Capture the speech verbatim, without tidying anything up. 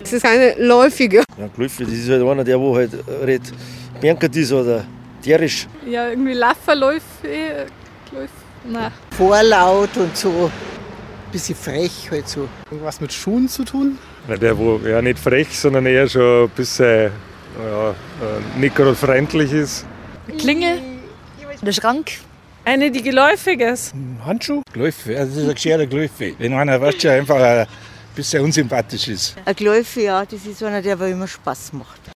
Das ist keine läufige. Ja, Gläufe, das ist halt einer, der wo halt recht beankert ist oder tierisch. Ja, irgendwie Lafferläufe, Läufe, nein. Vorlaut und so, ein bisschen frech halt so. Irgendwas mit Schuhen zu tun? Ja, der, wo ja nicht frech, sondern eher schon ein bisschen ja, nicht gerade freundlich ist. Klingel, der Schrank. Eine, die geläufig ist. Ein Handschuh? Gläufe, also das ist ein gescheiter Gläufe. Wenn einer weißt du, einfach ein bisschen unsympathisch ist. Ein Gläufe, ja, das ist einer, der immer Spaß macht.